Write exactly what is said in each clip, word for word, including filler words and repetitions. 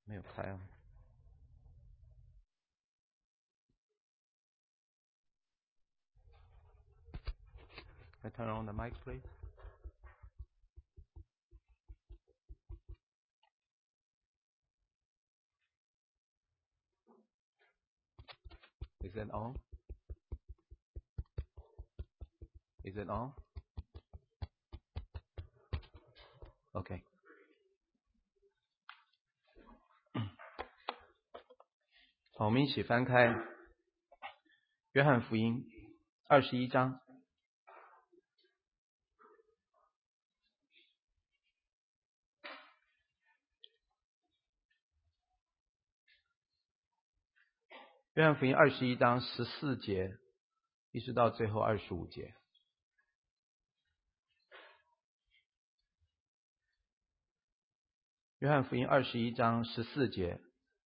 没有开啊。Can I turn on the mic, please? Is it on? Is it on? OK。好，我们一起翻开约翰福音二十一章。约翰福音二十一章十四节，一直到最后二十五节。约翰福音二十一章十四节，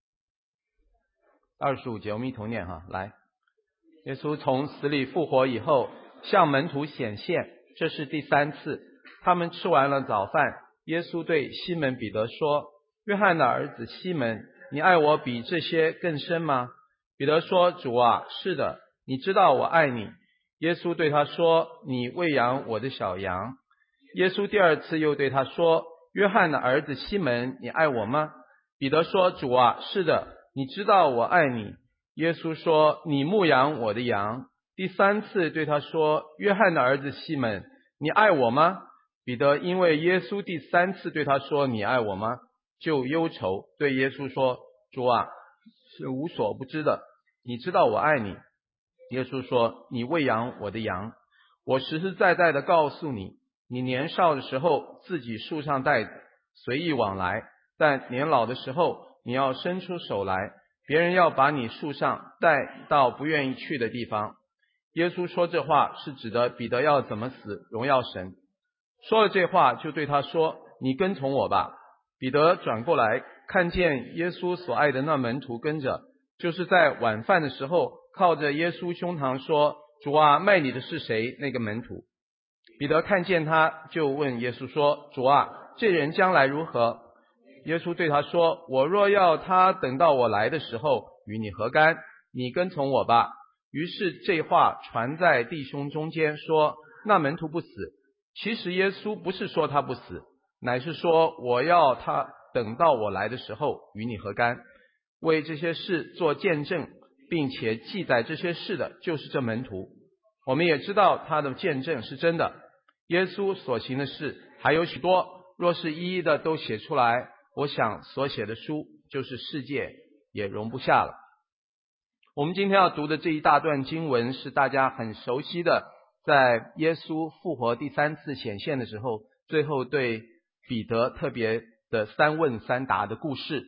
二十五节，我们一同念哈。来，耶稣从死里复活以后，向门徒显现，这是第三次。他们吃完了早饭，耶稣对西门彼得说：“约翰的儿子西门，你爱我比这些更深吗？”彼得说：“主啊，是的，你知道我爱你。”耶稣对他说：“你喂养我的小羊。”耶稣第二次又对他说：“约翰的儿子西门，你爱我吗？”彼得说：“主啊，是的，你知道我爱你。”耶稣说：“你牧养我的羊。”第三次对他说：“约翰的儿子西门，你爱我吗？”彼得因为耶稣第三次对他说：“你爱我吗？”就忧愁，对耶稣说：“主啊，是无所不知的，你知道我爱你。”耶稣说：“你喂养我的羊。我实实在在的告诉你，你年少的时候自己束上带子，随意往来，但年老的时候你要伸出手来，别人要把你束上，带到不愿意去的地方。”耶稣说这话是指的彼得要怎么死，荣耀神。说了这话，就对他说：“你跟从我吧。”彼得转过来，看见耶稣所爱的那门徒跟着，就是在晚饭的时候靠着耶稣胸膛说：“主啊，卖你的是谁？”那个门徒。彼得看见他，就问耶稣说：“主啊，这人将来如何？”耶稣对他说：“我若要他等到我来的时候，与你何干？你跟从我吧。”于是这话传在弟兄中间，说那门徒不死。其实耶稣不是说他不死，乃是说我要他等到我来的时候，与你何干？为这些事做见证，并且记载这些事的，就是这门徒。我们也知道他的见证是真的。耶稣所行的事还有许多，若是一一的都写出来，我想所写的书就是世界也容不下了。我们今天要读的这一大段经文是大家很熟悉的，在耶稣复活第三次显现的时候，最后对彼得特别的三问三答的故事。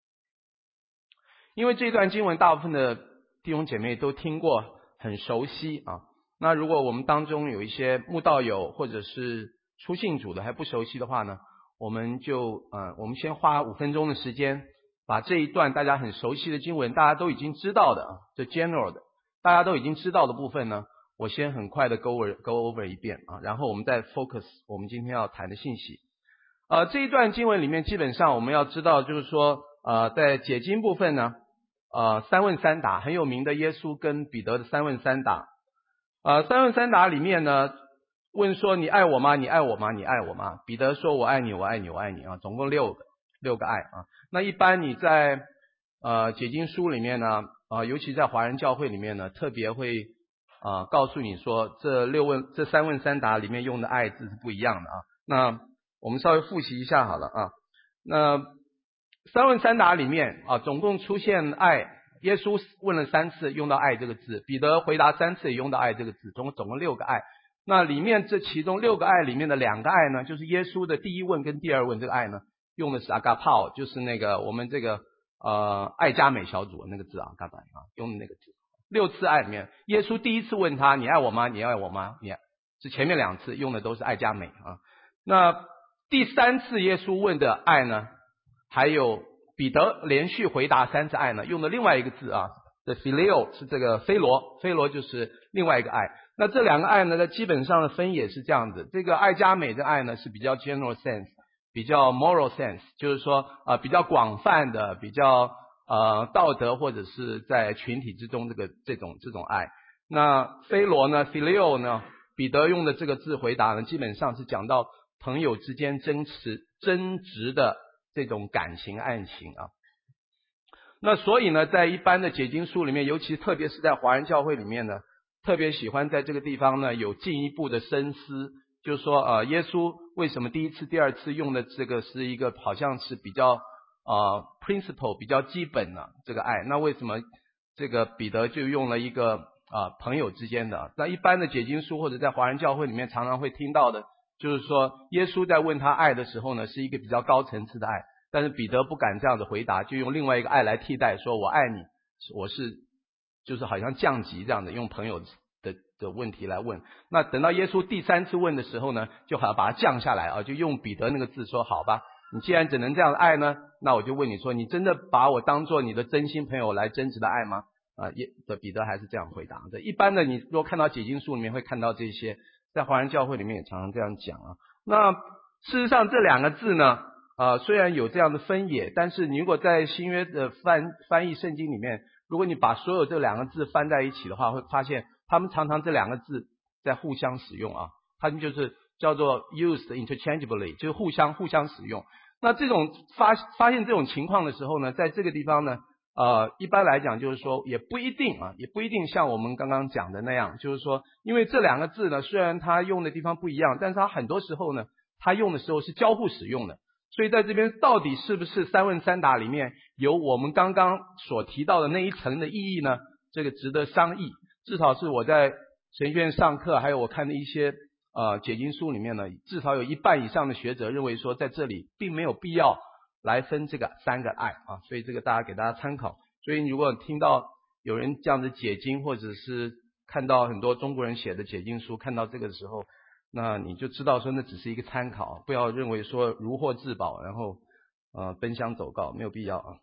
因为这段经文大部分的弟兄姐妹都听过，很熟悉啊。那如果我们当中有一些慕道友或者是初信主的还不熟悉的话呢，我们就呃，我们先花五分钟的时间，把这一段大家很熟悉的经文，大家都已经知道的，这 general 的，大家都已经知道的部分呢，我先很快的 go over go over 一遍啊，然后我们再 focus 我们今天要谈的信息。呃，这一段经文里面，基本上我们要知道，就是说，呃，在解经部分呢，呃，三问三答，很有名的耶稣跟彼得的三问三答。呃，三问三答里面呢，问说你爱我吗？你爱我吗？你爱我吗？彼得说我爱你，我爱你，我爱你啊，总共六个六个爱啊。那一般你在呃解经书里面呢，啊、呃，尤其在华人教会里面呢，特别会啊、呃、告诉你说，这六问这三问三答里面用的爱字是不一样的啊。那我们稍微复习一下好了啊。那三问三答里面啊，总共出现爱。耶稣问了三次用到爱这个字，彼得回答三次也用到爱这个字，总共总共六个爱。那里面这其中六个爱里面的两个爱呢，就是耶稣的第一问跟第二问，这个爱呢用的是 agapao， 就是那个我们这个呃爱佳美小组那个字啊 agapao 啊，用的那个字。六次爱里面，耶稣第一次问他你爱我吗？你爱我吗？你是前面两次用的都是爱佳美啊。那第三次耶稣问的爱呢，还有彼得连续回答三次爱呢，用的另外一个字啊，这 phileo 是这个菲罗，菲罗就是另外一个爱。那这两个爱呢，在基本上的分野是这样子，这个爱佳美的爱呢是比较 general sense， 比较 moral sense， 就是说呃比较广泛的，比较呃道德或者是在群体之中这个这种这种爱。那菲罗呢 phileo 呢，彼得用的这个字回答呢，基本上是讲到朋友之间真实真挚的这种感情爱情啊。那所以呢，在一般的解经书里面，尤其特别是在华人教会里面呢，特别喜欢在这个地方呢有进一步的深思，就是说呃，耶稣为什么第一次、第二次用的这个是一个好像是比较呃 principle 比较基本的这个爱，那为什么这个彼得就用了一个啊、呃、朋友之间的？那一般的解经书或者在华人教会里面常常会听到的，就是说耶稣在问他爱的时候呢，是一个比较高层次的爱。但是彼得不敢这样的回答，就用另外一个爱来替代，说我爱你，我是就是好像降级这样的，用朋友的的问题来问。那等到耶稣第三次问的时候呢，就好像把它降下来啊，就用彼得那个字说，好吧，你既然只能这样爱呢，那我就问你说，你真的把我当做你的真心朋友来真挚的爱吗？啊，耶的彼得还是这样回答的。一般的你如果看到解经书里面会看到这些，在华人教会里面也常常这样讲啊。那事实上这两个字呢，呃，虽然有这样的分野，但是你如果在新约的翻翻译圣经里面，如果你把所有这两个字翻在一起的话，会发现他们常常这两个字在互相使用啊，他们就是叫做 used interchangeably， 就是互相互相使用。那这种发发现这种情况的时候呢，在这个地方呢，呃，一般来讲就是说也不一定啊，也不一定像我们刚刚讲的那样，就是说，因为这两个字呢，虽然它用的地方不一样，但是它很多时候呢，它用的时候是交互使用的。所以在这边到底是不是三问三答里面有我们刚刚所提到的那一层的意义呢？这个值得商议。至少是我在神学院上课，还有我看的一些呃解经书里面呢，至少有一半以上的学者认为说，在这里并没有必要来分这个三个爱啊。所以这个大家给大家参考。所以如果听到有人这样子解经，或者是看到很多中国人写的解经书，看到这个的时候，那你就知道说那只是一个参考，不要认为说如获至宝，然后呃奔相走告，没有必要啊。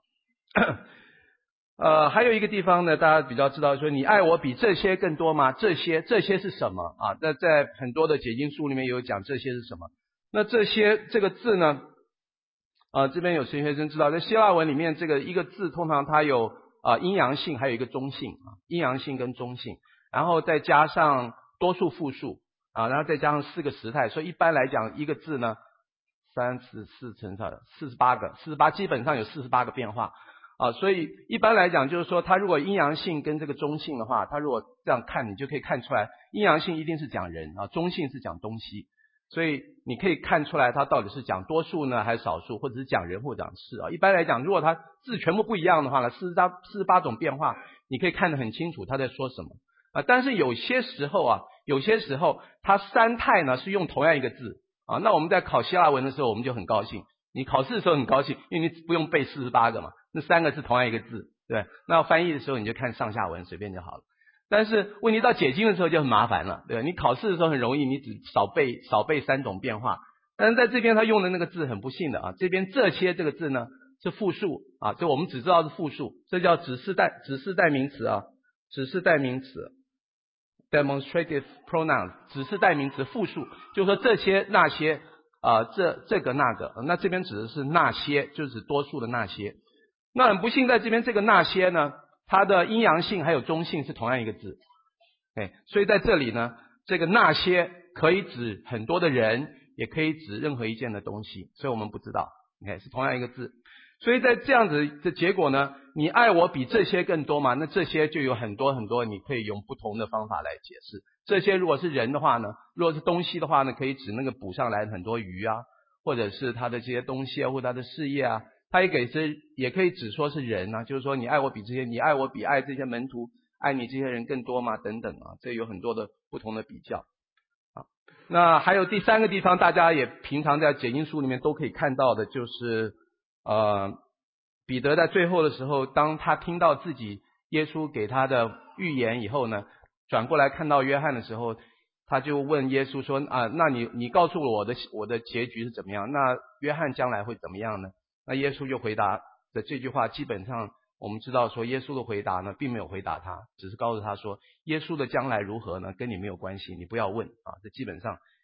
呃，还有一个地方呢，大家比较知道说，你爱我比这些更多吗？这些这些是什么啊？那在很多的解经书里面有讲这些是什么。那这些这个字呢，啊、呃，这边有神学生知道，在希腊文里面这个一个字通常它有啊、呃、阴阳性，还有一个中性啊，阴阳性跟中性，然后再加上多数复数。啊，然后再加上四个时态，所以一般来讲，一个字呢，三十四乘上四十八个，四十八基本上有四十八个变化啊，所以一般来讲，就是说，它如果阴阳性跟这个中性的话，它如果这样看，你就可以看出来，阴阳性一定是讲人啊，中性是讲东西，所以你可以看出来它到底是讲多数呢，还是少数，或者是讲人或者讲事啊。一般来讲，如果它字全部不一样的话呢，四十八四十八种变化，你可以看得很清楚它在说什么啊。但是有些时候啊。有些时候它三态呢是用同样一个字啊，那我们在考希腊文的时候我们就很高兴，你考试的时候很高兴，因为你不用背四十八个嘛，那三个是同样一个字，对，那翻译的时候你就看上下文随便就好了。但是问题到解经的时候就很麻烦了，对，你考试的时候很容易，你只少背少背三种变化，但是在这边他用的那个字很不幸的啊，这边这些这个字呢是复数啊，就我们只知道是复数，这叫指示代指示代名词啊，指示代名词。demonstrative pronouns 只是代名词复数，就是说这些那些啊、呃、这这个那个，那这边指的是那些，就是指多数的那些。那很不幸在这边这个那些呢，它的阴阳性还有中性是同样一个字，对，所以在这里呢，这个那些可以指很多的人，也可以指任何一件的东西，所以我们不知道， OK 是同样一个字。所以在这样子的结果呢，你爱我比这些更多吗？那这些就有很多很多，你可以用不同的方法来解释。这些如果是人的话呢，如果是东西的话呢，可以指那个捕上来很多鱼啊，或者是他的这些东西啊，或者他的事业啊，他也给这也可以指说是人啊，就是说你爱我比这些，你爱我比爱这些门徒爱你这些人更多吗？等等啊，这有很多的不同的比较啊。那还有第三个地方，大家也平常在解经书里面都可以看到的，就是呃，彼得在最后的时候，当他听到自己耶稣给他的预言以后呢，转过来看到约翰的时候，他就问耶稣说啊，那你你告诉我的我的结局是怎么样？那约翰将来会怎么样呢？那耶稣就回答的这句话，基本上我们知道说耶稣的回答呢，并没有回答他，只是告诉他说耶稣的将来如何呢，跟你没有关系，你不要问啊。这基本上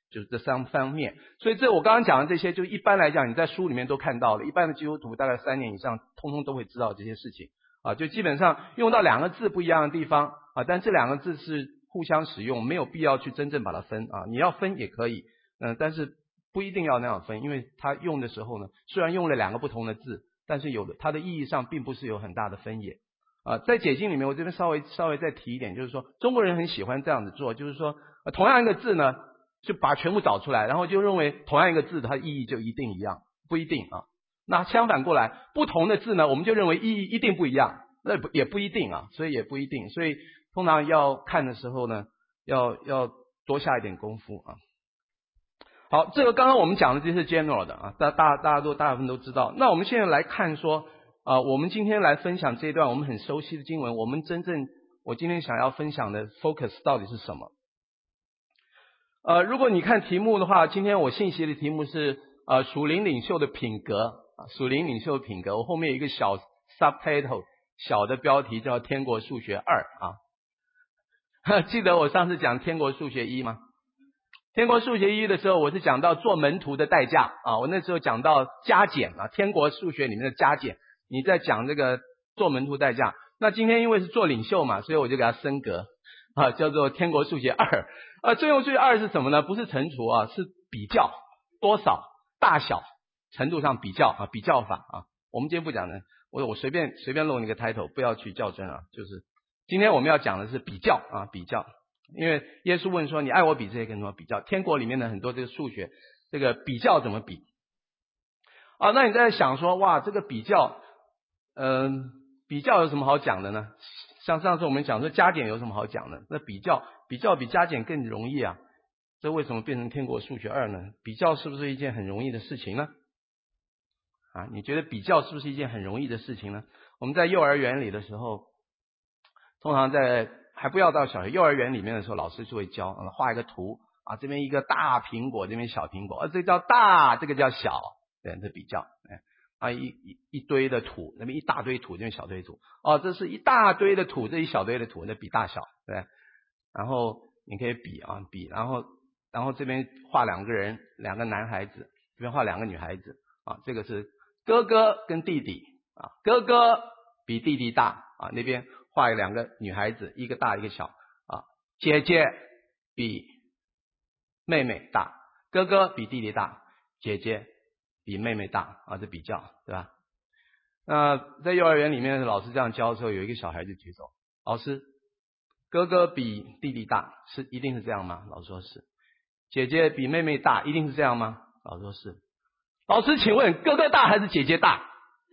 就是这三方面。所以这我刚刚讲的这些，就一般来讲你在书里面都看到了，一般的基督徒大概三年以上通通都会知道这些事情啊，就基本上用到两个字不一样的地方啊，但这两个字是互相使用，没有必要去真正把它分啊，你要分也可以，嗯、呃，但是不一定要那样分，因为它用的时候呢，虽然用了两个不同的字，但是有的它的意义上并不是有很大的分野啊。在解经里面，我这边稍微稍微再提一点，就是说中国人很喜欢这样子做，就是说、呃、同样一个字呢，就把全部找出来，然后就认为同样一个字它的意义就一定一样，不一定啊。那相反过来，不同的字呢，我们就认为意义一定不一样，那也不一定啊，所以也不一定，所以通常要看的时候呢，要要多下一点功夫啊。好，这个刚刚我们讲的这是 general 的啊，大大大家都大部分都知道。那我们现在来看说啊、呃，我们今天来分享这一段我们很熟悉的经文，我们真正我今天想要分享的 focus 到底是什么？呃，如果你看题目的话，今天我信息的题目是呃属灵领袖的品格啊，属灵领袖的品格。我后面有一个小 subtitle 小的标题叫天国数学二啊。记得我上次讲天国数学一吗？天国数学一的时候，我是讲到做门徒的代价啊，我那时候讲到加减啊，天国数学里面的加减，你在讲这个做门徒代价。那今天因为是做领袖嘛，所以我就给它升格啊，叫做天国数学二。啊，最后数学二是什么呢？不是乘除啊，是比较多少、大小程度上比较啊，比较法啊。我们今天不讲的，我我随便随便弄一个 title， 不要去较真啊，就是今天我们要讲的是比较啊，比较。因为耶稣问说你爱我比这些更多，比较天国里面的很多这个数学，这个比较怎么比啊？那你在想说哇，这个比较嗯、呃，比较有什么好讲的呢？像上次我们讲说加减有什么好讲的？那比较比较比加减更容易啊，这为什么变成天国数学二呢？比较是不是一件很容易的事情呢？啊，你觉得比较是不是一件很容易的事情呢？我们在幼儿园里的时候，通常在还不要到小学，幼儿园里面的时候，老师就会教，嗯、画一个图啊，这边一个大苹果，这边小苹果，啊，这个叫大，这个叫小，对，这比较，哎，啊一一一堆的土，那边一大堆土，这边小堆土，哦，这是一大堆的土，这一小堆的土，那比大小，对，然后你可以比啊比，然后然后这边画两个人，两个男孩子，这边画两个女孩子，啊，这个是哥哥跟弟弟啊，哥哥比弟弟大啊，那边画两个女孩子，一个大一个小啊，姐姐比妹妹大，哥哥比弟弟大，姐姐比妹妹大啊，这比较对吧？那在幼儿园里面老师这样教的时候，有一个小孩子举手，老师，哥哥比弟弟大，是一定是这样吗？老师说是。姐姐比妹妹大，一定是这样吗？老师说是。老师请问哥哥大还是姐姐大？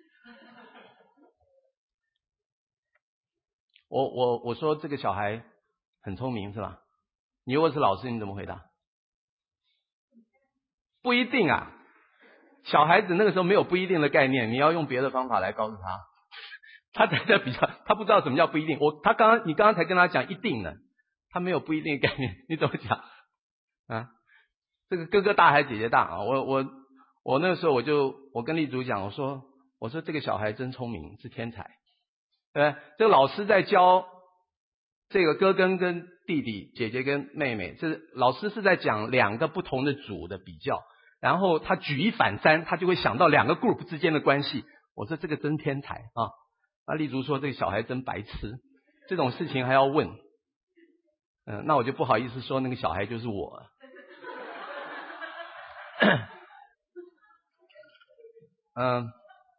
我我我说这个小孩很聪明是吧？你如果是老师，你怎么回答？不一定啊，小孩子那个时候没有不一定的概念，你要用别的方法来告诉他，他在这比较，他不知道什么叫不一定。我他刚刚你刚刚才跟他讲一定呢，他没有不一定的概念，你怎么讲啊？这个哥哥大还是姐姐大啊？我我我那个时候我就我跟立主讲，我说我说这个小孩真聪明，是天才。对，这个老师在教这个哥哥跟弟弟，姐姐跟妹妹，这老师是在讲两个不同的组的比较，然后他举一反三，他就会想到两个 group 之间的关系。我说这个真天才啊！那立足说这个小孩真白痴，这种事情还要问，嗯、呃，那我就不好意思说那个小孩就是我。嗯，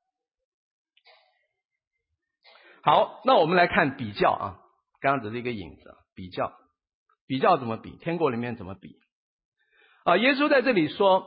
好，那我们来看比较啊，刚刚只是一个引子，比较，比较怎么比？天国里面怎么比？啊，耶稣在这里说，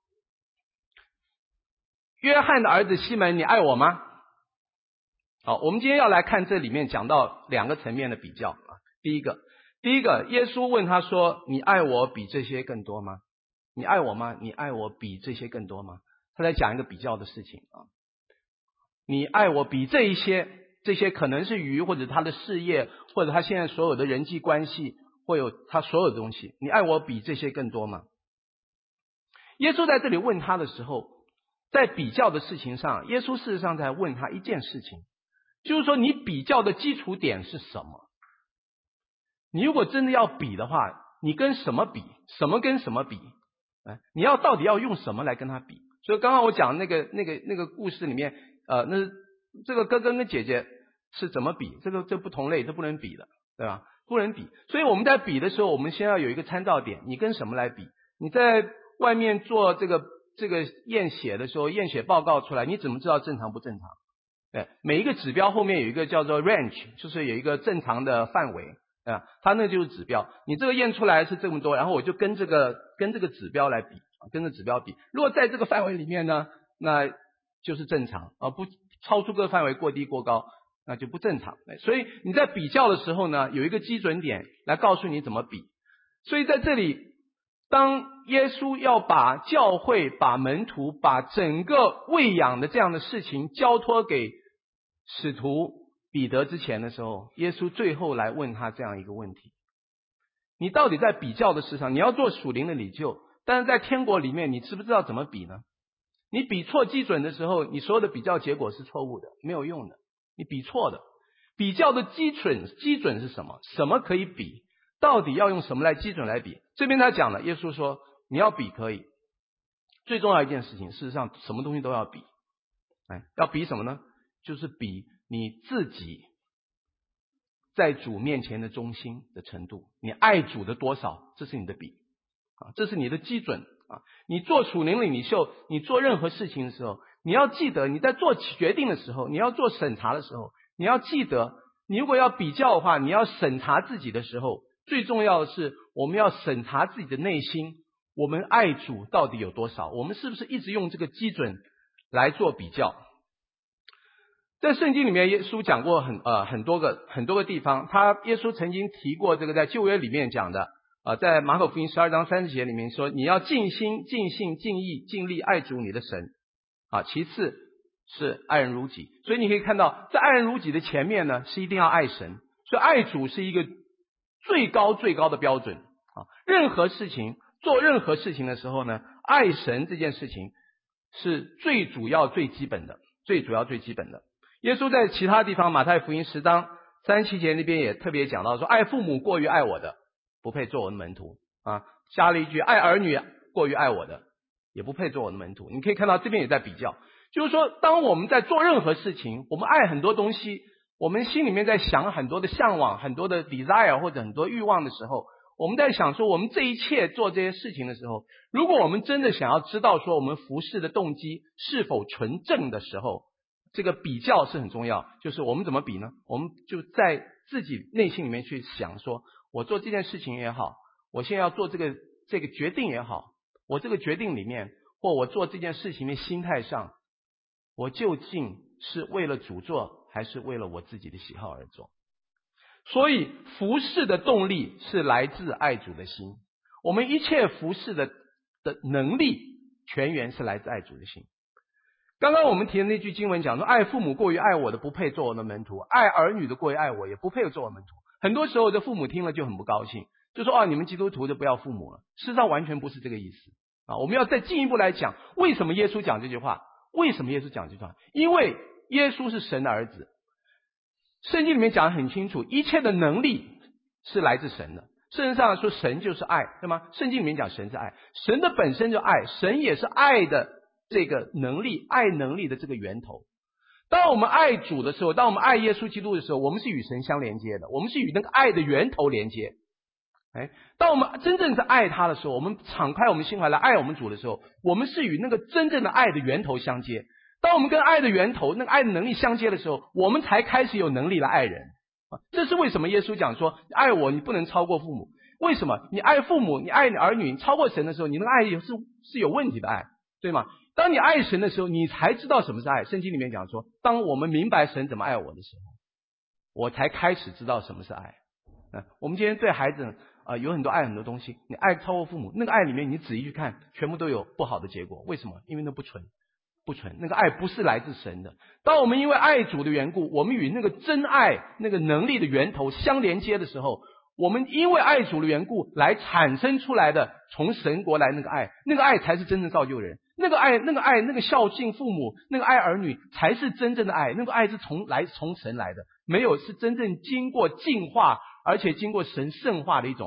约翰的儿子西门，你爱我吗？好，我们今天要来看这里面讲到两个层面的比较啊。第一个，第一个，耶稣问他说，你爱我比这些更多吗？你爱我吗？你爱我比这些更多吗？他在讲一个比较的事情啊。你爱我比这一些，这些可能是鱼，或者他的事业，或者他现在所有的人际关系，或有他所有的东西，你爱我比这些更多吗？耶稣在这里问他的时候，在比较的事情上，耶稣事实上在问他一件事情，就是说你比较的基础点是什么？你如果真的要比的话， 你跟什么比？什么跟什么比？哎，你要到底要用什么来跟他比？所以刚刚我讲那个那个那个故事里面，呃，那这个哥哥跟姐姐是怎么比？这个这不同类，这不能比的，对吧？不能比。所以我们在比的时候，我们先要有一个参照点，你跟什么来比？你在外面做这个这个验血的时候，验血报告出来，你怎么知道正常不正常？对，每一个指标后面有一个叫做 range， 就是有一个正常的范围啊，它那就是指标。你这个验出来是这么多，然后我就跟这个跟这个指标来比，跟这指标比。如果在这个范围里面呢，那就是正常啊，不超出这个范围过低过高，那就不正常。所以你在比较的时候呢，有一个基准点来告诉你怎么比。所以在这里，当耶稣要把教会、把门徒、把整个喂养的这样的事情交托给使徒彼得之前的时候，耶稣最后来问他这样一个问题：你到底在比较的事上，你要做属灵的领袖，但是在天国里面，你知不知道怎么比呢？你比错基准的时候，你所有的比较结果是错误的，没有用的。你比错的，比较的基准基准是什么？什么可以比？到底要用什么来基准来比？这边他讲了，耶稣说你要比可以，最重要一件事情，事实上什么东西都要比。哎，要比什么呢？就是比你自己在主面前的忠心的程度，你爱主的多少，这是你的比啊，这是你的基准啊。你做属灵领袖，你做任何事情的时候，你要记得，你在做决定的时候，你要做审查的时候，你要记得，你如果要比较的话，你要审查自己的时候，最重要的是我们要审查自己的内心，我们爱主到底有多少，我们是不是一直用这个基准来做比较。在圣经里面，耶稣讲过很呃很多个很多个地方，他耶稣曾经提过这个在旧约里面讲的啊、呃，在马可福音十二章三十节里面说，你要尽心、尽性、尽意、尽力爱主你的神啊，其次是爱人如己。所以你可以看到，在爱人如己的前面呢，是一定要爱神，所以爱主是一个最高最高的标准啊。任何事情做任何事情的时候呢，爱神这件事情是最主要最基本的，最主要最基本的。耶稣在其他地方，马太福音十章三十七节那边也特别讲到说，爱父母过于爱我的，不配做我的门徒啊。加了一句，爱儿女过于爱我的，也不配做我的门徒。你可以看到这边也在比较，就是说当我们在做任何事情，我们爱很多东西，我们心里面在想很多的向往，很多的 desire 或者很多欲望的时候，我们在想说我们这一切做这些事情的时候，如果我们真的想要知道说我们服事的动机是否纯正的时候，这个比较是很重要。就是我们怎么比呢？我们就在自己内心里面去想说，我做这件事情也好，我现在要做这个这个决定也好，我这个决定里面或我做这件事情的心态上，我究竟是为了主做还是为了我自己的喜好而做。所以服事的动力是来自爱主的心，我们一切服事的的能力全源是来自爱主的心。刚刚我们提的那句经文讲说，爱父母过于爱我的不配做我的门徒，爱儿女的过于爱我也不配做我的门徒。很多时候的父母听了就很不高兴，就说哦，你们基督徒就不要父母了。事实上完全不是这个意思啊！我们要再进一步来讲，为什么耶稣讲这句话？为什么耶稣讲这句话？因为耶稣是神的儿子，圣经里面讲得很清楚，一切的能力是来自神的。事实上说神就是爱，对吗？圣经里面讲神是爱，神的本身就爱，神也是爱的这个能力，爱能力的这个源头。当我们爱主的时候，当我们爱耶稣基督的时候，我们是与神相连接的，我们是与那个爱的源头连接。哎，当我们真正是爱他的时候，我们敞开我们心怀来爱我们主的时候，我们是与那个真正的爱的源头相接。当我们跟爱的源头那个爱的能力相接的时候，我们才开始有能力来爱人。这是为什么耶稣讲说，爱我你不能超过父母。为什么？你爱父母，你爱你儿女，你超过神的时候，你那个爱是是有问题的爱，对吗？当你爱神的时候，你才知道什么是爱。圣经里面讲说，当我们明白神怎么爱我的时候，我才开始知道什么是爱。嗯，我们今天对孩子啊、呃、有很多爱很多东西，你爱超过父母，那个爱里面你仔细去看，全部都有不好的结果。为什么？因为那不纯。不纯，那个爱不是来自神的。当我们因为爱主的缘故，我们与那个真爱那个能力的源头相连接的时候，我们因为爱主的缘故来产生出来的从神国来那个爱，那个爱才是真正造就人。那个爱那个爱那个孝敬父母，那个爱儿女才是真正的爱。那个爱是从来从神来的，没有是真正经过净化而且经过神圣化的一种爱。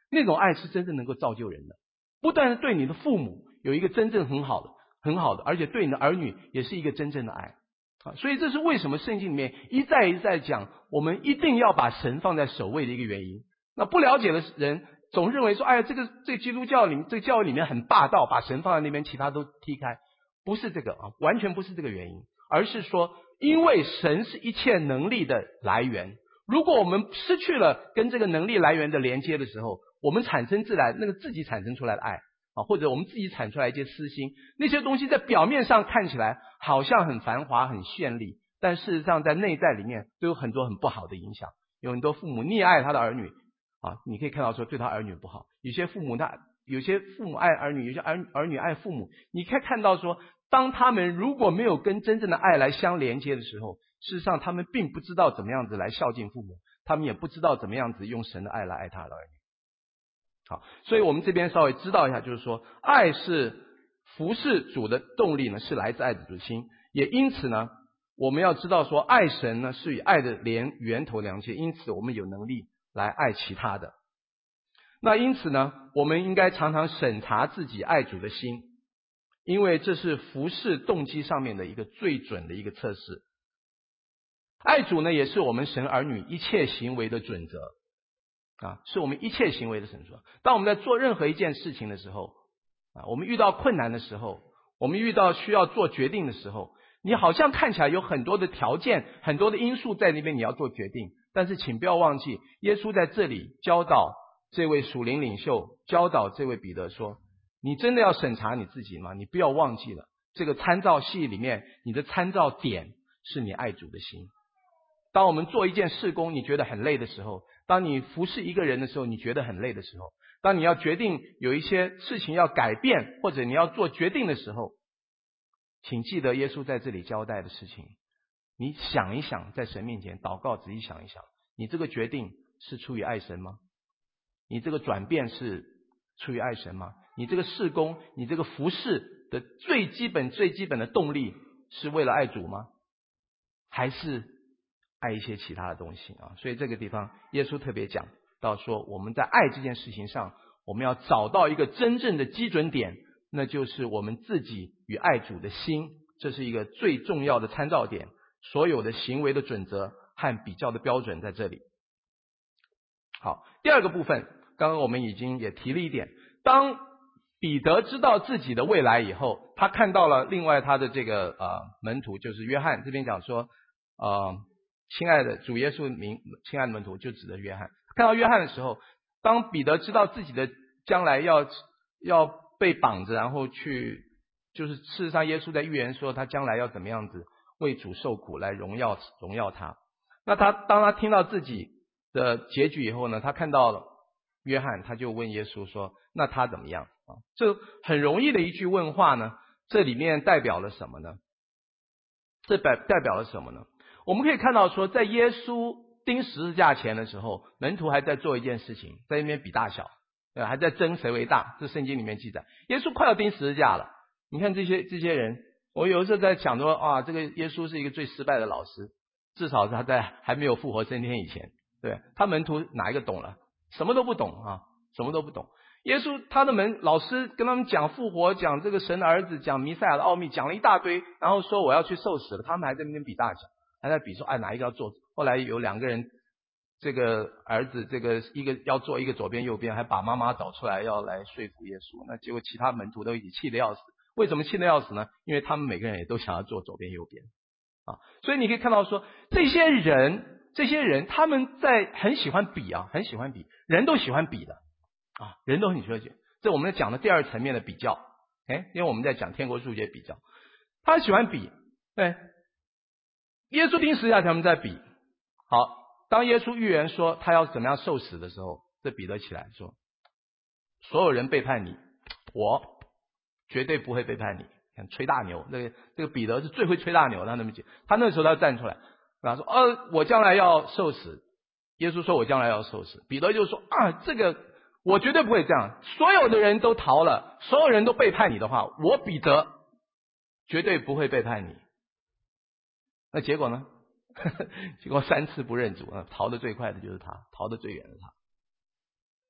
那种爱是真正能够造就人的。不但是对你的父母有一个真正很好的很好的，而且对你的儿女也是一个真正的爱啊。所以这是为什么圣经里面一再一再讲我们一定要把神放在首位的一个原因。那不了解的人总认为说，哎呀，这个这个基督教里面这个教里面很霸道，把神放在那边，其他都踢开。不是这个啊，完全不是这个原因，而是说因为神是一切能力的来源，如果我们失去了跟这个能力来源的连接的时候，我们产生自然那个自己产生出来的爱啊，或者我们自己产出来一些私心，那些东西在表面上看起来好像很繁华很绚丽，但事实上在内在里面都有很多很不好的影响。有很多父母溺爱他的儿女啊，你可以看到说对他儿女不好，有些父母他有些父母爱儿女，有些儿儿女爱父母，你可以看到说当他们如果没有跟真正的爱来相连接的时候，事实上他们并不知道怎么样子来孝敬父母，他们也不知道怎么样子用神的爱来爱他的儿女。好，所以我们这边稍微知道一下，就是说爱是服侍主的动力呢，是来自爱的主心，也因此呢我们要知道说爱神呢是与爱的连源头连接，因此我们有能力来爱其他的。那因此呢我们应该常常审查自己爱主的心，因为这是服侍动机上面的一个最准的一个测试。爱主呢也是我们神儿女一切行为的准则啊，是我们一切行为的准则。当我们在做任何一件事情的时候啊，我们遇到困难的时候，我们遇到需要做决定的时候，你好像看起来有很多的条件很多的因素在那边你要做决定，但是请不要忘记耶稣在这里教导这位属灵领袖，教导这位彼得说，你真的要审查你自己吗？你不要忘记了这个参照系里面你的参照点是你爱主的心。当我们做一件事工你觉得很累的时候，当你服侍一个人的时候你觉得很累的时候，当你要决定有一些事情要改变或者你要做决定的时候，请记得耶稣在这里交代的事情，你想一想，在神面前祷告仔细想一想，你这个决定是出于爱神吗？你这个转变是出于爱神吗？你这个事工你这个服侍的最基本最基本的动力是为了爱主吗？还是爱一些其他的东西啊？所以这个地方耶稣特别讲到说，我们在爱这件事情上我们要找到一个真正的基准点，那就是我们自己与爱主的心，这是一个最重要的参照点，所有的行为的准则和比较的标准在这里。好，第二个部分刚刚我们已经也提了一点，当彼得知道自己的未来以后，他看到了另外他的这个呃门徒，就是约翰，这边讲说呃亲爱的主耶稣名亲爱的门徒就指的约翰。看到约翰的时候，当彼得知道自己的将来要要被绑着，然后去就是事实上耶稣在预言说他将来要怎么样子为主受苦来荣耀荣耀他。那他当他听到自己的结局以后呢，他看到了约翰，他就问耶稣说那他怎么样啊？这很容易的一句问话呢，这里面代表了什么呢？这代代表了什么呢？我们可以看到说，在耶稣钉十字架前的时候，门徒还在做一件事情，在那边比大小，呃，还在争谁为大，这圣经里面记载。耶稣快要钉十字架了，你看这些这些人，我有时候在想说啊，这个耶稣是一个最失败的老师，至少是他在还没有复活升天以前，对，他门徒哪一个懂了？什么都不懂啊，什么都不懂。耶稣他的门老师跟他们讲复活，讲这个神的儿子，讲弥赛亚的奥秘，讲了一大堆，然后说我要去受死了，他们还在那边比大小，还在比说哎哪一个要做。后来有两个人，这个儿子这个一个要做一个左边右边，还把妈妈找出来要来说服耶稣，那结果其他门徒都一起气得要死。为什么气得要死呢？因为他们每个人也都想要做左边右边啊。所以你可以看到说这些人这些人他们在很喜欢比啊，很喜欢比，人都喜欢比的啊，人都很喜欢比。这我们讲的第二层面的比较，哎，因为我们在讲天国数学比较，他喜欢比，对，耶稣钉十字架他们在比。好，当耶稣预言说他要怎么样受死的时候，这彼得起来说，所有人背叛你，我绝对不会背叛你。看吹大牛，这个这个彼得是最会吹大牛的，他那么讲，他那时候他站出来，然后说呃我将来要受死，耶稣说我将来要受死，彼得就说啊这个我绝对不会这样，所有的人都逃了，所有人都背叛你的话，我彼得绝对不会背叛你。那结果呢？结果三次不认主啊，逃得最快的就是他，逃得最远的他。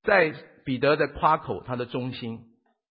在彼得的夸口他的忠心。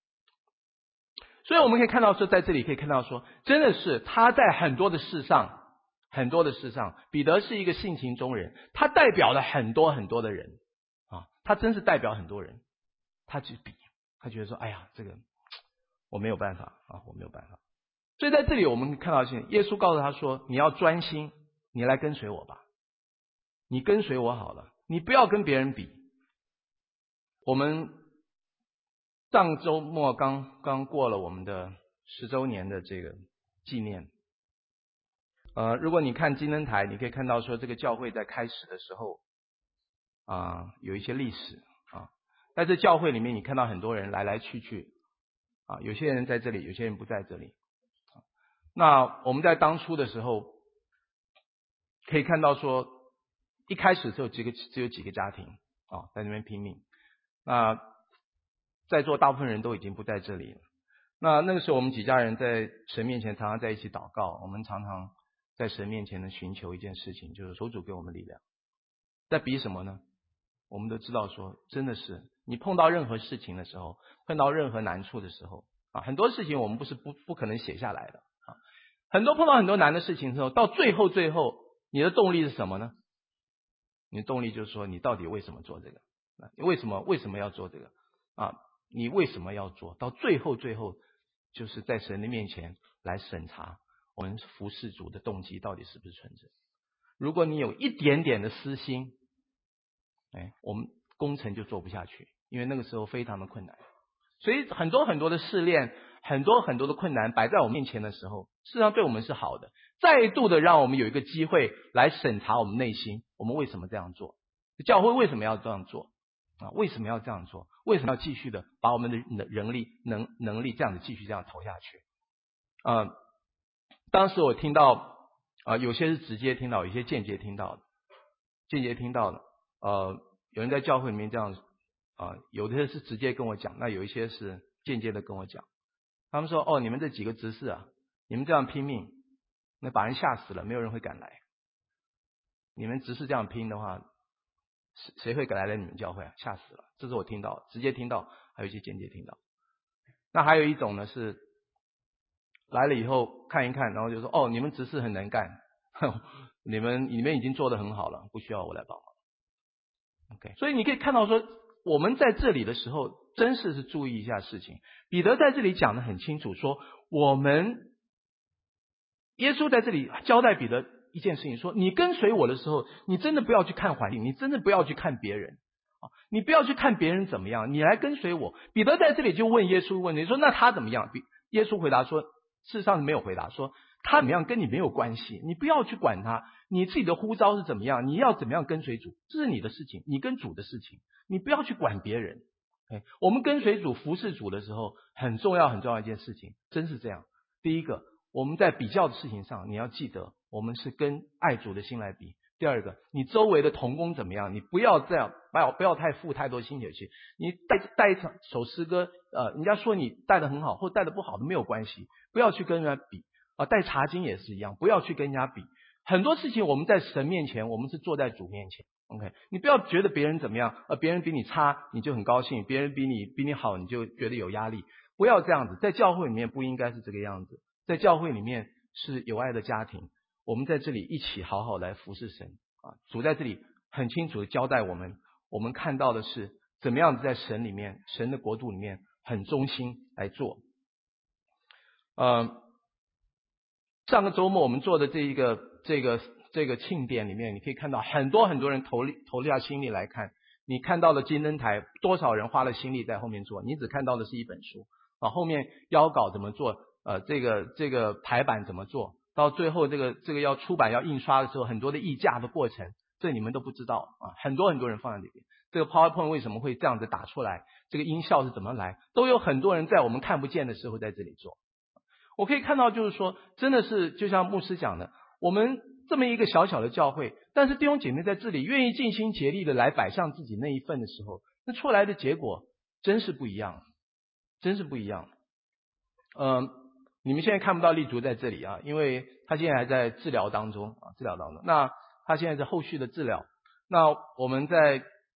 所以我们可以看到说，在这里可以看到说，真的是他在很多的事上很多的事上，彼得是一个性情中人，他代表了很多很多的人啊，他真是代表很多人。他去比，他觉得说，哎呀，这个我没有办法啊，我没有办法。所以在这里我们看到耶稣告诉他说，你要专心，你来跟随我吧，你跟随我好了，你不要跟别人比。我们上周末刚刚过了我们的十周年的这个纪念。呃，如果你看金灯台，你可以看到说这个教会在开始的时候啊、呃，有一些历史啊。在这教会里面，你看到很多人来来去去啊，有些人在这里，有些人不在这里。那我们在当初的时候可以看到说，一开始的时候只有只有几个家庭啊在那边拼命。那在座大部分人都已经不在这里了。那那个时候我们几家人在神面前常常在一起祷告，我们常常在神面前呢寻求一件事情，就是求主给我们力量。在比什么呢？我们都知道说，真的是你碰到任何事情的时候，碰到任何难处的时候啊，很多事情我们不是不不可能写下来的啊。很多碰到很多难的事情的时候，到最后最后你的动力是什么呢？你的动力就是说，你到底为什么做这个？你为什么为什么要做这个啊？你为什么要做？到最后最后就是在神的面前来审查我们服事主的动机到底是不是纯正。如果你有一点点的私心，哎，我们工程就做不下去，因为那个时候非常的困难。所以很多很多的试炼，很多很多的困难摆在我们面前的时候，事实上对我们是好的，再度的让我们有一个机会来审查我们内心，我们为什么这样做？教会为什么要这样做啊？为什么要这样做？为什么要继续的把我们的人力能能力这样子继续这样投下去？啊、呃，当时我听到啊、呃，有些是直接听到，有些间接听到的，间接听到的，呃，有人在教会里面这样啊、呃，有的是直接跟我讲，那有一些是间接的跟我讲。他们说，哦，你们这几个执事啊，你们这样拼命，那把人吓死了，没有人会敢来。你们执事这样拼的话，谁会敢来来你们教会啊？吓死了！这是我听到，直接听到，还有一些间接听到。那还有一种呢，是来了以后看一看，然后就说，哦，你们执事很能干，你们你们已经做得很好了，不需要我来帮忙。OK， 所以你可以看到说，我们在这里的时候，真是是注意一下事情。彼得在这里讲得很清楚，说我们耶稣在这里交代彼得一件事情，说你跟随我的时候，你真的不要去看环境，你真的不要去看别人啊，你不要去看别人怎么样，你来跟随我。彼得在这里就问耶稣问题，说那他怎么样？耶稣回答说，事实上没有回答，说他怎么样跟你没有关系，你不要去管他，你自己的呼召是怎么样，你要怎么样跟随主，这是你的事情，你跟主的事情，你不要去管别人。Okay， 我们跟随主服侍主的时候，很重要很重要一件事情，真是这样。第一个，我们在比较的事情上，你要记得我们是跟爱主的心来比。第二个，你周围的同工怎么样，你不要这样，不要不要太付太多心血去。你带带一首诗歌，呃，人家说你带得很好或带得不好都没有关系，不要去跟人家比啊。带查经也是一样，不要去跟人家比。很多事情我们在神面前，我们是坐在主面前。OK， 你不要觉得别人怎么样，呃，别人比你差你就很高兴，别人比你比你好你就觉得有压力，不要这样子。在教会里面不应该是这个样子，在教会里面是有爱的家庭，我们在这里一起好好来服侍神啊。主在这里很清楚的交代我们，我们看到的是怎么样子在神里面，神的国度里面很忠心来做。呃，上个周末我们做的这一个这个。这个庆典里面，你可以看到很多很多人投投下心力来看。你看到了金灯台，多少人花了心力在后面做，你只看到的是一本书啊，后面邀稿怎么做，呃，这个这个排版怎么做，到最后这个这个要出版要印刷的时候，很多的议价的过程，这你们都不知道啊，很多很多人放在里面。这个 PowerPoint 为什么会这样子打出来？这个音效是怎么来？都有很多人在我们看不见的时候在这里做。我可以看到，就是说，真的是就像牧师讲的，我们这么一个小小的教会，但是弟兄姐妹在这里愿意尽心竭力的来摆上自己那一份的时候，那出来的结果真是不一样，真是不一样。嗯，你们现在看不到立足在这里啊，因为他现在还在治疗当中啊，治疗当中。那他现在是后续的治疗。那我们在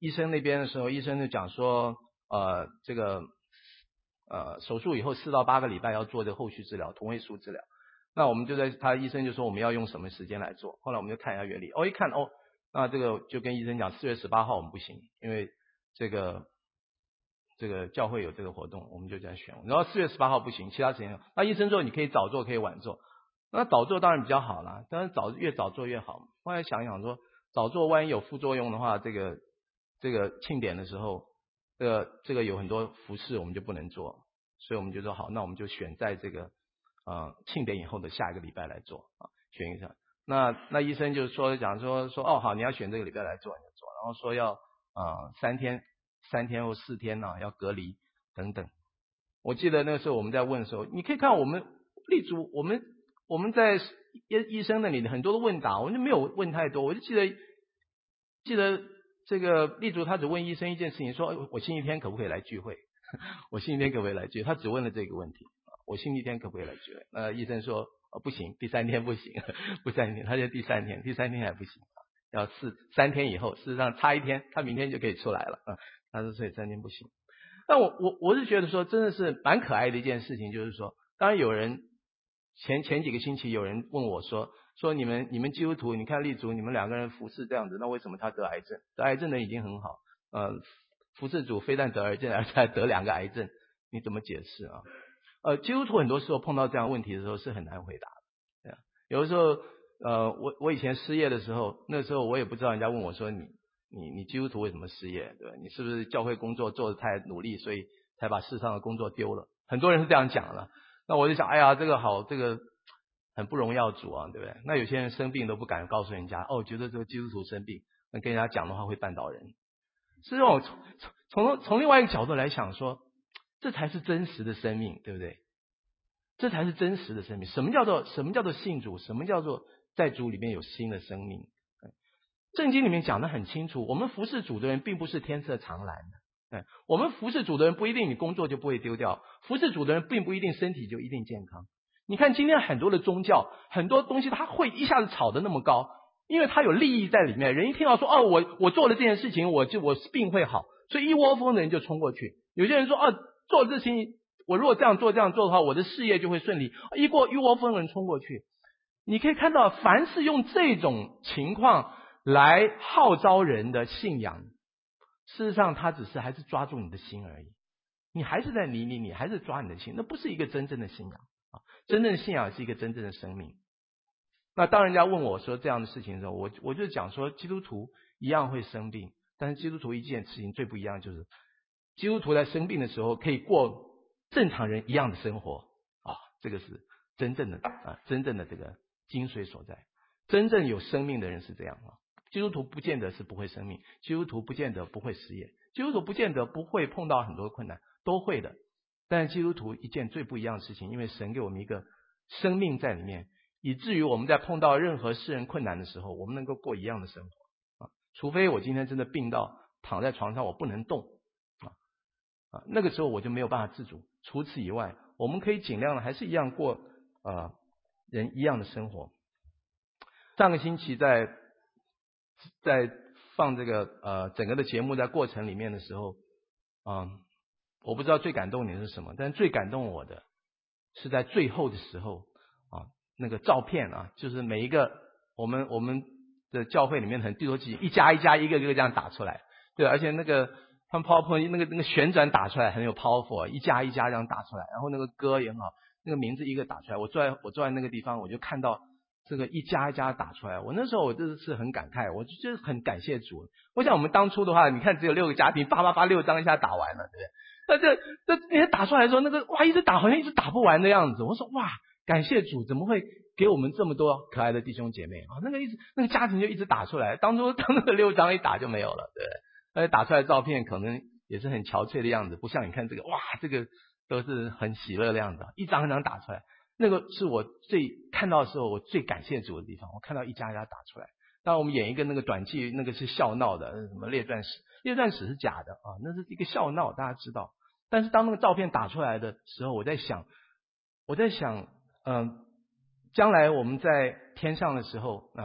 医生那边的时候，医生就讲说，呃，这个呃手术以后四到八个礼拜要做这个后续治疗，同位素治疗。那我们就在他医生就说我们要用什么时间来做，后来我们就看一下原理，哦一看哦，那这个就跟医生讲四月十八号我们不行，因为这个这个教会有这个活动，我们就这样选。然后四月十八号不行，其他时间，那医生说你可以早做可以晚做，那早做当然比较好啦，当然早越早做越好。后来想一想说，早做万一有副作用的话，这个这个庆典的时候，这个这个有很多服饰我们就不能做，所以我们就说好，那我们就选在这个呃庆典以后的下一个礼拜来做啊，选一下。那那医生就说讲说说哦好，你要选这个礼拜来做你就做，然后说要呃三天三天或四天呢、啊、要隔离等等。我记得那个时候我们在问的时候，你可以看我们立足我们我们在医医生那里很多的问答，我们就没有问太多，我就记得记得这个立足他只问医生一件事情，说我星期天可不可以来聚会？我星期天可不可以来聚会？他只问了这个问题，我星期天可不可以来聚会？呃，医生说哦不行，第三天不行，不三天，他就第三天，第三天还不行，要四三天以后，事实上差一天，他明天就可以出来了啊。他说所以三天不行。但我我我是觉得说，真的是蛮可爱的一件事情，就是说，当然有人前前几个星期有人问我说，说你们你们基督徒，你看立足，你们两个人服侍这样子，那为什么他得癌症？得癌症的已经很好，呃，服侍主非但得癌症，而且还得两个癌症，你怎么解释啊？呃，基督徒很多时候碰到这样问题的时候是很难回答的，对啊，有的时候，呃，我我以前失业的时候，那时候我也不知道人家问我说你。你你基督徒为什么失业？对吧？你是不是教会工作做得太努力，所以才把世上的工作丢了？很多人是这样讲了。那我就想，哎呀，这个好，这个很不荣耀主啊，对不对？那有些人生病都不敢告诉人家，哦，觉得这个基督徒生病，那跟人家讲的话会绊倒人。是这种从从从另外一个角度来想说，这才是真实的生命，对不对？这才是真实的生命。什么叫做什么叫做信主？什么叫做在主里面有新的生命？圣经里面讲得很清楚，我们服侍主的人并不是天色常蓝的，对，我们服侍主的人不一定你工作就不会丢掉，服侍主的人并不一定身体就一定健康。你看今天很多的宗教，很多东西它会一下子炒得那么高，因为它有利益在里面。人一听到说哦，我我做了这件事情，我就我病会好，所以一窝蜂的人就冲过去。有些人说哦，做这事情，我如果这样做这样做的话，我的事业就会顺利，一过一窝蜂的人冲过去。你可以看到，凡是用这种情况来号召人的信仰，事实上他只是还是抓住你的心而已，你还是在泥泞，你还是抓你的心，那不是一个真正的信仰啊！真正的信仰是一个真正的生命。那当人家问我说这样的事情的时候，我我就讲说，基督徒一样会生病，但是基督徒一件事情最不一样，就是基督徒在生病的时候可以过正常人一样的生活啊，这个是真正的啊，真正的这个精髓所在。真正有生命的人是这样啊。基督徒不见得是不会生命，基督徒不见得不会失业，基督徒不见得不会碰到很多困难，都会的。但是基督徒一件最不一样的事情，因为神给我们一个生命在里面，以至于我们在碰到任何世人困难的时候，我们能够过一样的生活啊。除非我今天真的病到躺在床上我不能动啊啊，那个时候我就没有办法自主。除此以外，我们可以尽量的还是一样过啊人一样的生活。上个星期在在放这个呃整个的节目在过程里面的时候，嗯、呃，我不知道最感动你是什么，但是最感动我的是在最后的时候啊，那个照片啊，就是每一个我们我们的教会里面很地多几一家一家一个一个这样打出来，对，而且那个他们 PowerPoint 那个那个旋转打出来很有 powerful， 一家一家这样打出来，然后那个歌也很好，那个名字一个打出来，我坐在我坐在那个地方，我就看到这个一家一家打出来，我那时候我真的是很感慨，我就觉得很感谢主。我想我们当初的话，你看只有六个家庭，叭叭叭六张一下打完了，对不对？那这这那些打出来的时候，那个哇一直打好像一直打不完的样子。我说哇，感谢主，怎么会给我们这么多可爱的弟兄姐妹啊？那个一直那个家庭就一直打出来，当初当那个六张一打就没有了，对不对？而且打出来的照片可能也是很憔悴的样子，不像你看这个哇，这个都是很喜乐的样子，一张一张打出来。那个是我最看到的时候我最感谢主的地方，我看到一家一家打出来。当然我们演一个那个短剧，那个是笑闹的，什么列传史，列传史是假的啊，那是一个笑闹，大家知道。但是当那个照片打出来的时候，我在想，我在想，嗯、呃，将来我们在天上的时候啊，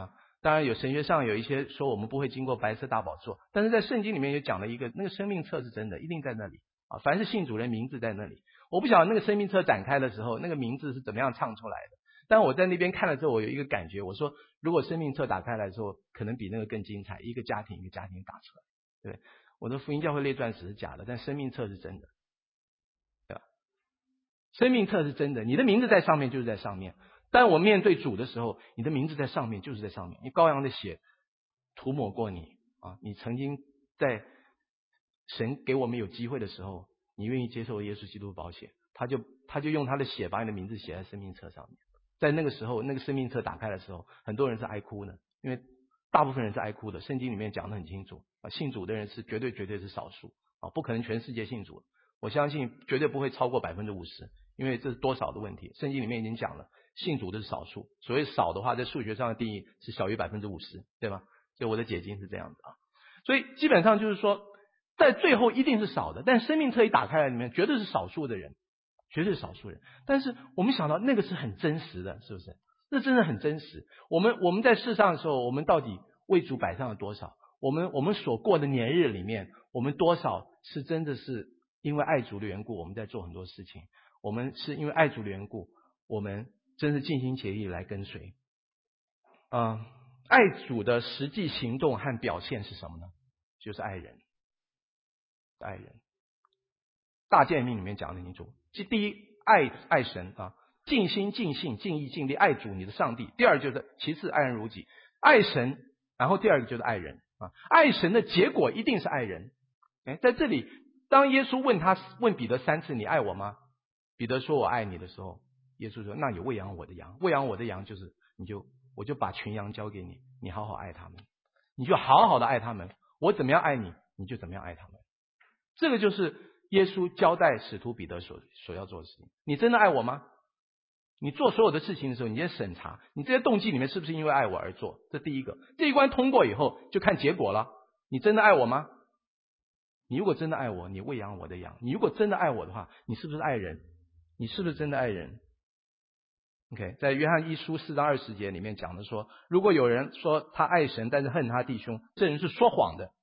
当然有神学上有一些说我们不会经过白色大宝座，但是在圣经里面也讲了一个，那个生命册是真的，一定在那里啊，凡是信主人名字在那里。我不晓得那个生命册展开的时候，那个名字是怎么样唱出来的。但我在那边看了之后，我有一个感觉，我说如果生命册打开来之后，可能比那个更精彩，一个家庭一个家庭打出来，对不对？我的福音教会列传史是假的，但生命册是真的，对吧？生命册是真的，你的名字在上面就是在上面。但我面对主的时候，你的名字在上面就是在上面，你羔羊的血涂抹过你啊，你曾经在神给我们有机会的时候，你愿意接受耶稣基督的宝血，他就他就用他的血把你的名字写在生命册上面。在那个时候，那个生命册打开的时候，很多人是哀哭的，因为大部分人是哀哭的。圣经里面讲得很清楚啊，信主的人是绝对绝对是少数啊，不可能全世界信主。我相信绝对不会超过百分之五十，因为这是多少的问题。圣经里面已经讲了，信主的是少数。所谓少的话，在数学上的定义是小于百分之五十，对吧？所以我的解经是这样子啊。所以基本上就是说，在最后一定是少的，但生命册一打开来，里面绝对是少数的人。绝对是少数人，但是我们想到那个是很真实的，是不是？那真的很真实。我们我们在世上的时候，我们到底为主摆上了多少？我们我们所过的年日里面，我们多少是真的是因为爱主的缘故，我们在做很多事情。我们是因为爱主的缘故，我们真是尽心竭力来跟随。嗯、呃，爱主的实际行动和表现是什么呢？就是爱人，爱人。大诫命里面讲得很清楚。第一，爱爱神啊，尽心尽性尽意尽力爱主你的上帝。第二就是其次爱人如己，爱神，然后第二个就是爱人啊。爱神的结果一定是爱人。哎，在这里，当耶稣问他问彼得三次你爱我吗？彼得说我爱你的时候，耶稣说那你喂养我的羊，喂养我的羊就是你就我就把群羊交给你，你好好爱他们，你就好好的爱他们，我怎么样爱你，你就怎么样爱他们。这个就是耶稣交代使徒彼得所所要做的事情。你真的爱我吗？你做所有的事情的时候，你先审查你这些动机里面是不是因为爱我而做，这第一个。这一关通过以后就看结果了。你真的爱我吗？你如果真的爱我，你喂养我的羊。你如果真的爱我的话，你是不是爱人？你是不是真的爱人？ OK， 在约翰一书四章二十节里面讲的说，如果有人说他爱神但是恨他弟兄，这人是说谎的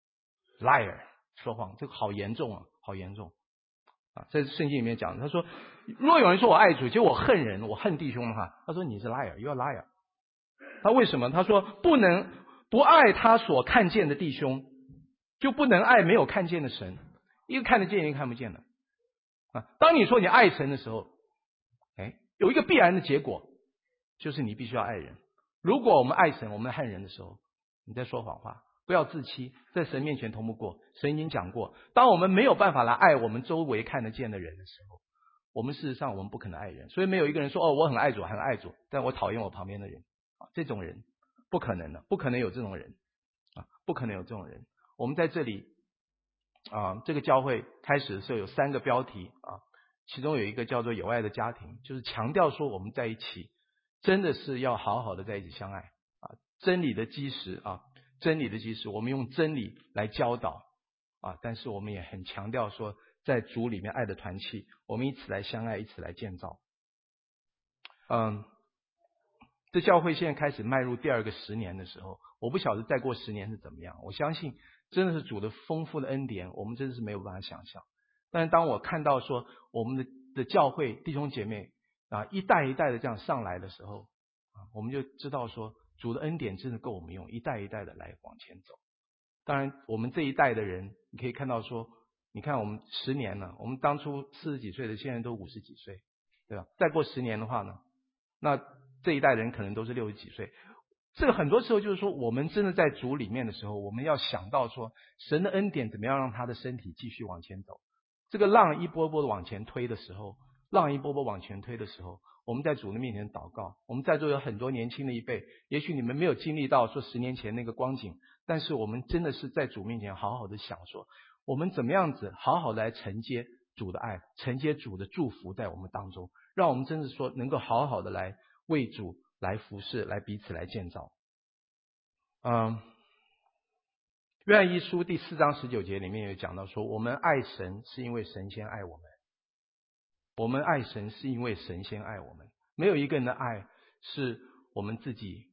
liar， 说谎，这个好严重啊，好严重啊！在圣经里面讲，他说若有人说我爱主，结果我恨人，我恨弟兄的话，他说你是 liar， you are liar。 他为什么？他说不能不爱他所看见的弟兄，就不能爱没有看见的神。一个看得见，一个看不见的啊。当你说你爱神的时候，哎，有一个必然的结果，就是你必须要爱人。如果我们爱神，我们恨人的时候，你在说谎话，不要自欺，在神面前同不过。神已经讲过，当我们没有办法来爱我们周围看得见的人的时候，我们事实上我们不可能爱人。所以没有一个人说哦，我很爱主，很爱主，但我讨厌我旁边的人啊，这种人不可能的，不可能有这种人啊，不可能有这种人。我们在这里啊，这个教会开始的时候有三个标题啊。其中有一个叫做有爱的家庭，就是强调说我们在一起真的是要好好的在一起相爱啊，真理的基石啊，真理的基石，我们用真理来教导啊，但是我们也很强调说在主里面爱的团契，我们一起来相爱，一起来建造。嗯，这教会现在开始迈入第二个十年的时候，我不晓得再过十年是怎么样，我相信真的是主的丰富的恩典，我们真的是没有办法想象。但是当我看到说我们的的教会弟兄姐妹啊一代一代的这样上来的时候啊，我们就知道说主的恩典真的够我们用，一代一代的来往前走。当然我们这一代的人，你可以看到说，你看我们十年了，我们当初四十几岁的现在都五十几岁，对吧？再过十年的话呢，那这一代人可能都是六十几岁。这个很多时候就是说，我们真的在主里面的时候，我们要想到说神的恩典怎么样让他的身体继续往前走。这个浪一波波的往前推的时候，浪一波波往前推的时候，我们在主的面前祷告。我们在座有很多年轻的一辈，也许你们没有经历到说十年前那个光景，但是我们真的是在主面前好好的想说，我们怎么样子好好的来承接主的爱，承接主的祝福在我们当中，让我们真的说能够好好的来为主来服侍，来彼此来建造。嗯。约翰一书第四章十九节里面有讲到说，我们爱神是因为神先爱我们，我们爱神是因为神先爱我们。没有一个人的爱是我们自己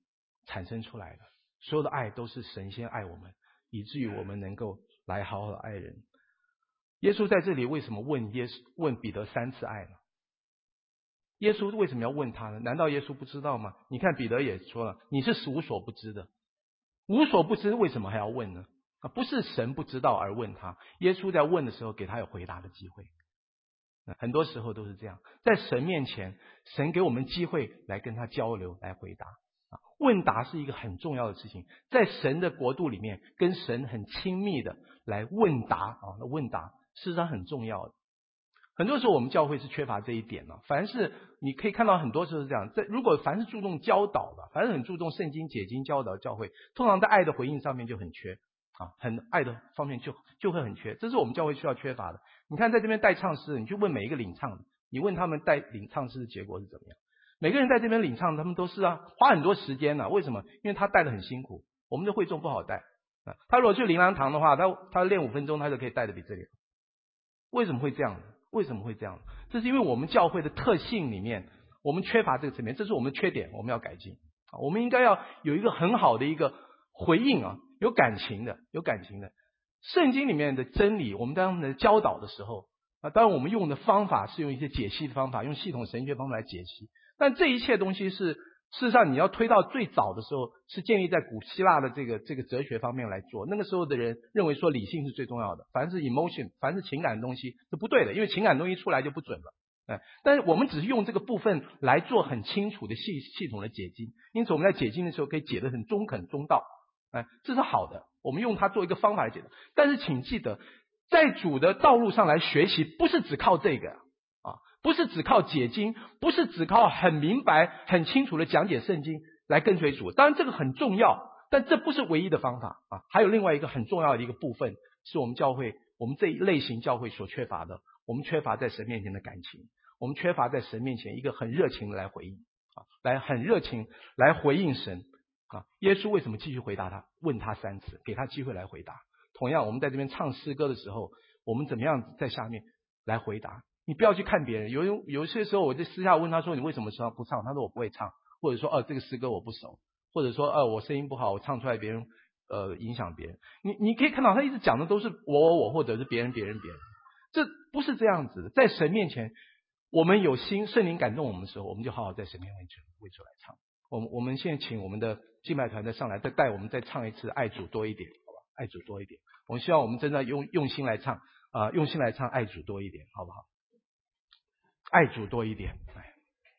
产生出来的。所有的爱都是神先爱我们，以至于我们能够来好好的爱人。耶稣在这里为什么问耶稣问彼得三次爱呢？耶稣为什么要问他呢？难道耶稣不知道吗？你看彼得也说了，你是无所不知的。无所不知为什么还要问呢？啊，不是神不知道而问他，耶稣在问的时候给他有回答的机会。很多时候都是这样，在神面前，神给我们机会来跟他交流，来回答。问答是一个很重要的事情，在神的国度里面，跟神很亲密的来问答啊，那问答事实上很重要的。很多时候我们教会是缺乏这一点了。凡是你可以看到很多时候是这样，在如果凡是注重教导的，凡是很注重圣经解经教导的教会，通常在爱的回应上面就很缺啊，很爱的方面就就会很缺，这是我们教会需要缺乏的。你看在这边带唱诗，你去问每一个领唱的，你问他们带领唱诗的结果是怎么样？每个人在这边领唱，他们都是啊，花很多时间呢、啊。为什么？因为他带的很辛苦。我们的会众不好带啊。他如果去灵粮堂的话，他他练五分钟，他就可以带的比这里好。为什么会这样？为什么会这样？这是因为我们教会的特性里面，我们缺乏这个层面，这是我们的缺点，我们要改进啊。我们应该要有一个很好的一个回应啊，有感情的，有感情的。圣经里面的真理，我们当时教导的时候啊，当然我们用的方法是用一些解析的方法，用系统神学方法来解析。但这一切东西是，事实上你要推到最早的时候，是建立在古希腊的这个这个哲学方面来做。那个时候的人认为说理性是最重要的，凡是 emotion， 凡是情感的东西是不对的，因为情感的东西出来就不准了。哎，但是我们只是用这个部分来做很清楚的系系统的解经，因此我们在解经的时候可以解得很中肯中道。哎，这是好的，我们用它做一个方法来解的。但是请记得，在主的道路上来学习，不是只靠这个。不是只靠解经，不是只靠很明白很清楚的讲解圣经来跟随主，当然这个很重要，但这不是唯一的方法啊。还有另外一个很重要的一个部分，是我们教会我们这一类型教会所缺乏的，我们缺乏在神面前的感情，我们缺乏在神面前一个很热情的来回应啊，来很热情来回应神啊。耶稣为什么继续回答他？问他三次，给他机会来回答。同样我们在这边唱诗歌的时候，我们怎么样在下面来回答？你不要去看别人，有有些时候我在私下问他说你为什么不唱？他说我不会唱，或者说哦这个诗歌我不熟，或者说哦我声音不好，我唱出来别人呃影响别人。你你可以看到他一直讲的都是我我我，或者是别人别人别人，这不是这样子的。在神面前，我们有心圣灵感动我们的时候，我们就好好在神面前为主来唱。我们我们现在请我们的敬拜团再上来，再带我们再唱一次爱主多一点，好吧？爱主多一点。我们希望我们真的用用心来唱啊、呃，用心来唱爱主多一点，好不好？爱主多一点，哎，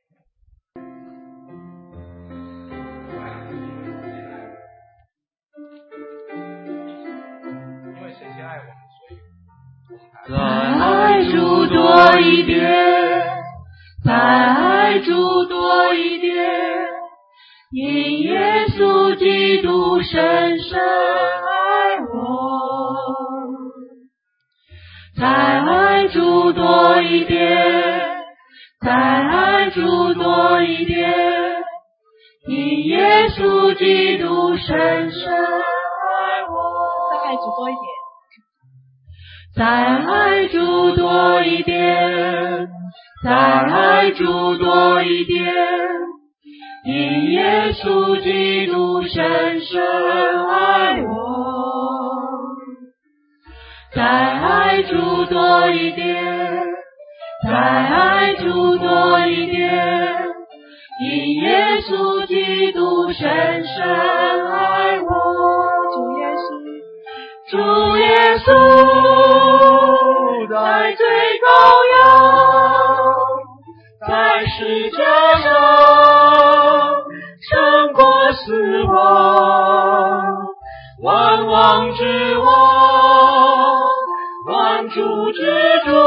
因为神先爱我们，所以再爱主多一点，再爱主多一点，因耶稣基督深深爱我。再爱主多一点。再爱主多一点，因耶稣基督深深爱我。 再爱主多一点。 再爱主多一点，再爱主多一点，因耶稣基督深深爱我。再爱主多一点。再爱主多一点，因耶稣基督深深爱我。 主耶稣， 主耶稣在最高仰，在十架上胜过死亡，万王之王，万主之主，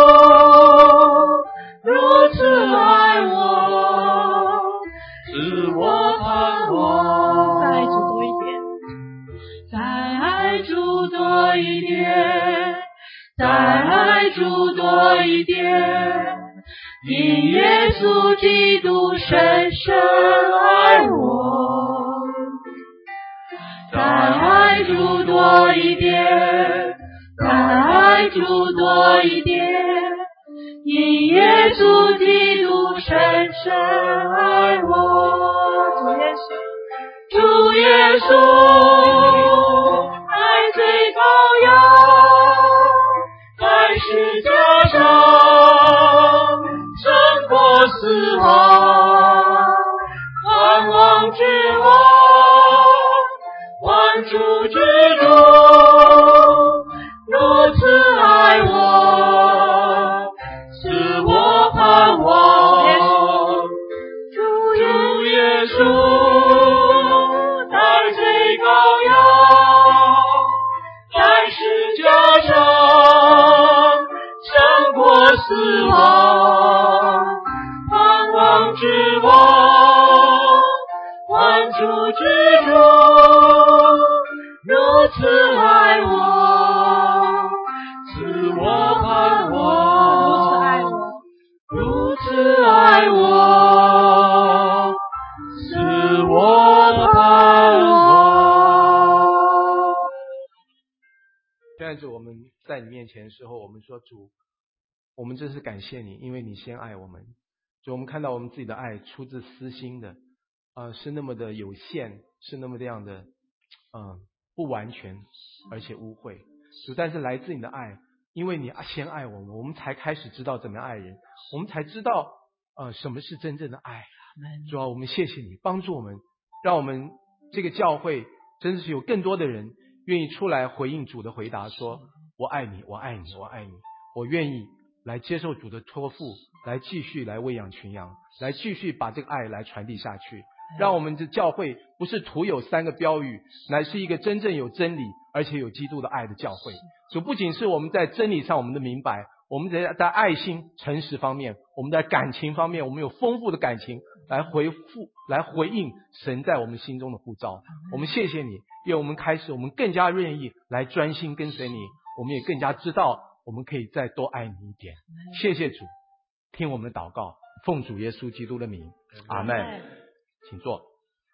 如此爱我，使我盼望。 再爱主多一点， 再爱主多一点，再爱主多一点，因耶稣基督深深爱我。再爱主多一点，再爱主多一点，因耶稣基督深深爱我。 主耶稣， 主耶稣，爱最高扬，在十字架上胜过死亡，万王之王，万主之主，如此爱我，使我盼望。主耶稣，在最高扬，在十字架上胜过死亡，盼望之王，万主之主，如此爱我，使我盼望，如此爱我，使我盼望。 现在主，我们在你面前的时候，我们说主，我们真是感谢你，因为你先爱我们。主，我们看到我们自己的爱出自私心的，呃，是那么的有限，是那么这样的，嗯、呃，不完全，而且污秽。主，但是来自你的爱，因为你先爱我们，我们才开始知道怎么样爱人，我们才知道呃什么是真正的爱。主啊，我们谢谢你帮助我们，让我们这个教会真的是有更多的人愿意出来回应主的回答，说我爱你，我爱你，我爱你，我愿意来接受主的托付，来继续来喂养群羊，来继续把这个爱来传递下去。让我们的教会不是徒有三个标语，乃是一个真正有真理而且有基督的爱的教会。所以不仅是我们在真理上我们的明白，我们在在爱心诚实方面，我们在感情方面，我们有丰富的感情来回复来回应神在我们心中的呼召。我们谢谢你，因为我们开始我们更加愿意来专心跟随你，我们也更加知道我们可以再多爱你一点。谢谢主，听我们的祷告，奉主耶稣基督的名，阿们。请坐。